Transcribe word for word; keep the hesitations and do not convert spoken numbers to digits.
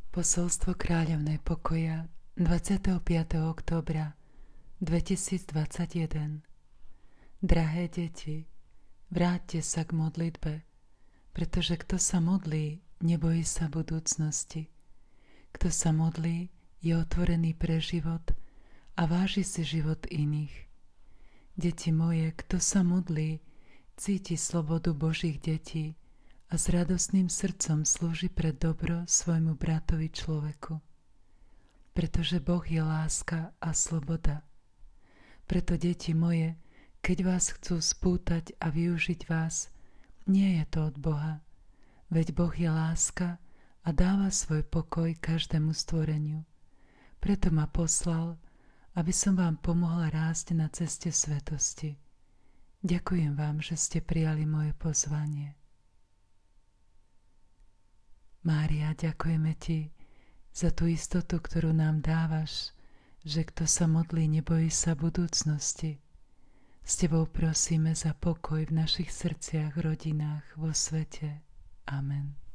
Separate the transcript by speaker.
Speaker 1: Posolstvo kráľovnej pokoja dvadsiateho piateho októbra dvetisícdvadsaťjeden. Drahé deti, vráťte sa k modlitbe, pretože kto sa modlí, nebojí sa budúcnosti. Kto sa modlí, je otvorený pre život a váži si život iných. Deti moje, kto sa modlí, cíti slobodu Božích detí a s radostným srdcom slúži pre dobro svojmu bratovi človeku. Pretože Boh je láska a sloboda. Preto, deti moje, keď vás chcú spútať a využiť vás, nie je to od Boha, veď Boh je láska a dáva svoj pokoj každému stvoreniu. Preto ma poslal, aby som vám pomohla rásť na ceste svetosti. Ďakujem vám, že ste prijali moje pozvanie. Mária, ďakujeme ti za tú istotu, ktorú nám dávaš, že kto sa modlí, nebojí sa budúcnosti. S tebou prosíme za pokoj v našich srdciach, rodinách, vo svete. Amen.